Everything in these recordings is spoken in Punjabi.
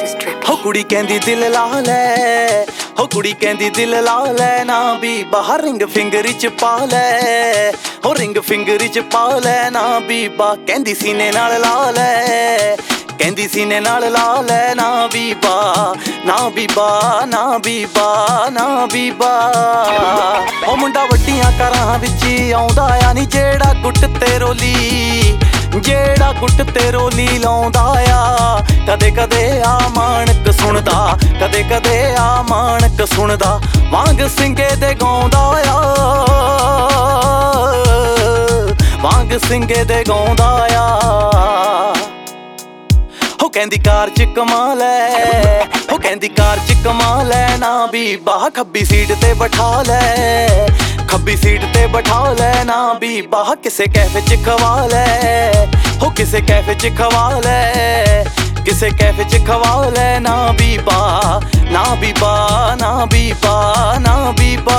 ਹੋ ਕੁੜੀ ਕਹਿੰਦੀ ਦਿਲ ਲਾ ਲੈ, ਹੋ ਕੁੜੀ ਕਹਿੰਦੀ ਦਿਲ ਲਾ ਲੈ ਨਾ ਵੀ ਬਾਹਰ ਰਿੰਗ ਫਿੰਗਰ ਚ ਪਾ ਲੈ, ਹੋ ਰਿੰਗ ਫਿੰਗਰ ਚ ਪਾ ਲੈ ਨਾ ਬੀਬਾ ਕਹਿੰਦੀ ਸੀਨੇ ਨਾਲ ਲਾ ਲੈ, ਕਹਿੰਦੀ ਸੀਨੇ ਨਾਲ ਲਾ ਲੈ ਨਾ ਬੀਬਾ, ਨਾ ਬੀਬਾ, ਨਾ ਬੀਬਾ, ਨਾ ਬੀਬਾ। ਉਹ ਮੁੰਡਾ ਵੱਡੀਆਂ ਘਰਾਂ ਵਿੱਚ ਆਉਂਦਾ ਆ ਨੀ ਜਿਹੜਾ ਗੁੱਟ ਤੇ ਰੋਲੀ, ਜਿਹੜਾ ਗੁੱਟ ਤੇ ਰੋਲੀ ਲਾਉਂਦਾ ਆ, ਕਦੇ ਕਦੇ ਆ ਮਾਣਕ ਸੁਣਦਾ, ਕਦੇ ਕਦੇ ਆ ਮਾਣਕ ਸੁਣਦਾ, ਵਾਂਗ ਸਿੰਘੇ ਦੇ ਗਾਉਂਦਾ ਆ, ਵਾਂਗ ਸਿੰਘੇ ਦੇ ਗਾਉਂਦਾ ਆ। ਹੋ ਕਹਿੰਦੀ ਕਾਰ ਚ ਕਮਾਲ ਐ, ਹੋ ਕਹਿੰਦੀ ਕਾਰ ਚ ਕਮਾਲ ਐ ਨਾ ਬੀਬਾ ਖੱਬੀ ਸੀਟ ਤੇ ਬਿਠਾ ਲੈ, ਖੱਬੀ ਸੀਟ ਤੇ ਬਿਠਾ ਲੈ ਨਾ ਬੀਬਾ ਕਿਸੇ ਕੈਫੇ ਚ ਖਵਾ ਲੈ, ਹੋ ਕਿਸੇ ਕੈਫੇ ਚ ਖਵਾ ਲੈ, ਕਿਸੇ ਕੈਫੇ ਚ ਖਵਾ ਲੈ ਨਾ ਬੀਬਾ, ਨਾ ਬੀਬਾ, ਨਾ ਬੀਬਾ, ਨਾ ਬੀਬਾ।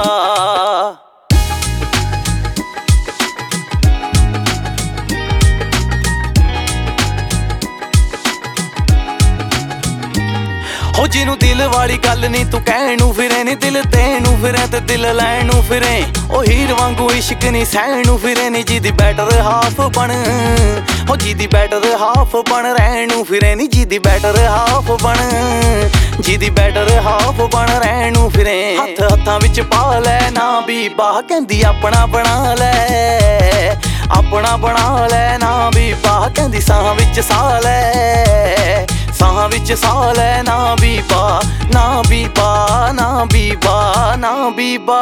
ਹੋ ਜਿਹਨੂੰ ਦਿਲ ਵਾਲੀ ਗੱਲ ਨੀ ਤੂੰ ਕਹਿਣ ਨੂੰ ਫਿਰੇ ਨੀ, ਦਿਲ ਦੇਣ ਨੂੰ ਫਿਰੇ ਤੇ ਦਿਲ ਲੈਣ ਨੂੰ ਫਿਰੇ, ਉਹ ਹੀਰ ਵਾਂਗੂ ਇਸ਼ਕ ਨੀ ਸਹਿਣ ਨੂੰ ਫਿਰੇ ਨੀ, ਜਿਹਦੀ ਬੈਟਰ ਹਾਫ ਬਣ, ਹੋ ਜਿਹਦੀ ਬੈਟਰ ਹਾਫ ਬਣ ਰਹਿਣ ਨੂੰ ਫਿਰੇ ਨੀ, ਜਿਹਦੀ ਬੈਟਰ ਹਾਫ ਬਣ, ਜਿਹਦੀ ਬੈਟਰ ਹਾਫ ਬਣ ਰਹਿਣ ਨੂੰ ਫਿਰੇ। ਹੱਥ ਹੱਥਾਂ ਵਿੱਚ ਪਾ ਲੈ ਨਾ ਬੀਬਾ ਕਹਿੰਦੀ ਆਪਣਾ ਬਣਾ ਲੈ, ਆਪਣਾ ਬਣਾ ਲੈ ਨਾ ਬੀਬਾ ਕਹਿੰਦੀ ਸਾਹਾਂ ਵਿੱਚ ਸਾਹ ਲੈ, ਸਾਹਾਂ ਵਿੱਚ ਸਾਹ ਲੈ ਨਾ ਬੀਬਾ, ਨਾ ਬੀਬਾ, ਨਾ ਬੀਬਾ, ਨਾ ਬੀਬਾ।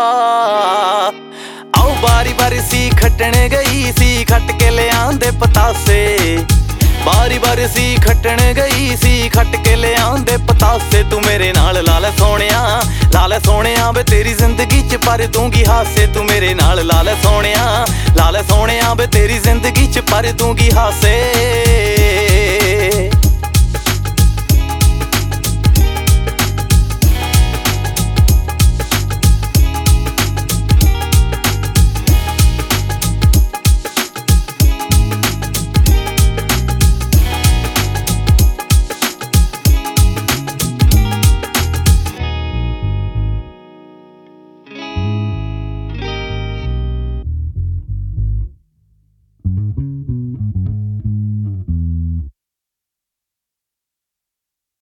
ਆਓ ਬਾਰੀ ਬਾਰੀ ਸੀ ਖੱਟਣ ਗਈ ਸੀ, ਖੱਟ ਕੇ ਲਿਆਂਦੇ ਪਤਾਸੇ, ਬਾਰੀ ਬਾਰੀ ਸੀ ਖੱਟਣ ਗਈ ਸੀ, ਖੱਟ ਕੇ ਲਿਆਂਦੇ ਪਤਾਸੇ। ਤੂੰ ਮੇਰੇ ਨਾਲ ਲਾ ਲੈ ਸੋਹਣਿਆ, ਲਾ ਲੈ ਸੋਹਣਿਆ ਵੇ ਤੇਰੀ ਜ਼ਿੰਦਗੀ ਚ ਭਰ ਦੂੰਗੀ ਹਾਸੇ, ਤੂੰ ਮੇਰੇ ਨਾਲ ਲਾ ਲੈ ਸੋਹਣਿਆ, ਲਾ ਲੈ ਸੋਹਣਿਆ ਵੇ ਤੇਰੀ ਜ਼ਿੰਦਗੀ ਚ ਭਰ ਦੂੰਗੀ ਹਾਸੇ।